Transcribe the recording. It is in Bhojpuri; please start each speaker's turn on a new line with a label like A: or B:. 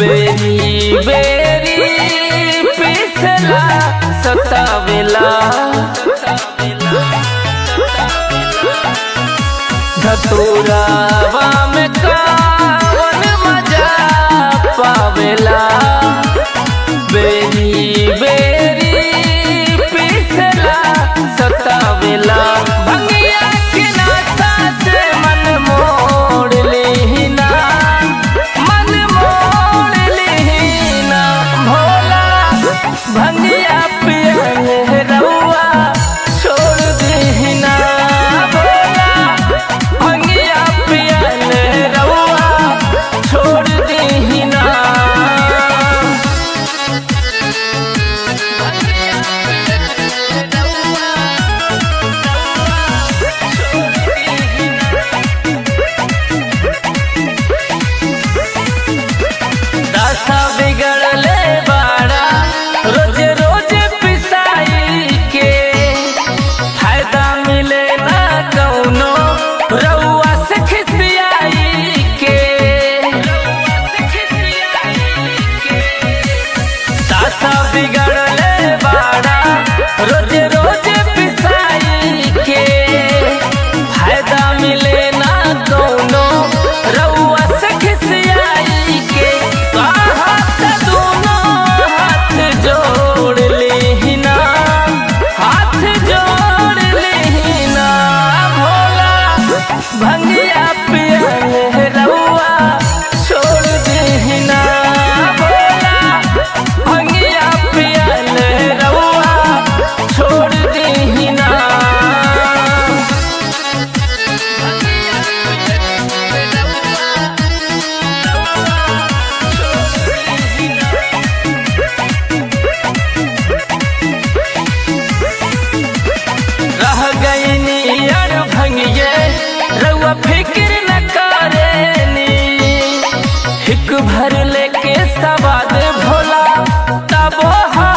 A: बेरी बेरी पिसला सतावेला धतूरावा में कौन मजा पावेला। बेरी बेरी पिसला सतावेला भंगिया के नाता से मन मोड़ लेहिना, मन मोड़ लेहिना। भोला भंगिया पियले रउआ छोड़ देहिना, भोला भंगिया पियले रउआ छोड़ देहिना। दशा बिगड़ले बाड़ा रोज रोज पिसाई के, फायदा मिले ना कौनो रउआ से खिसियाई के। दशा बिगड़ले बाड़ा रोज रोज पिसाई के, फायदा मिले ना कौनो रउआ से खिसियाई के। हाथ दोनों हाथ जोड़ लेहिना, हाथ जोड़ लेहिना। भोला भंगिया पियले रउआ छोड़ देहिना, भोला भंगिया पियले रउआ छोड़ देहिना। रह गईनी यार भंगिए रउआ फिक्र न करेनी, हिक भर लेके सवाद भोला तबो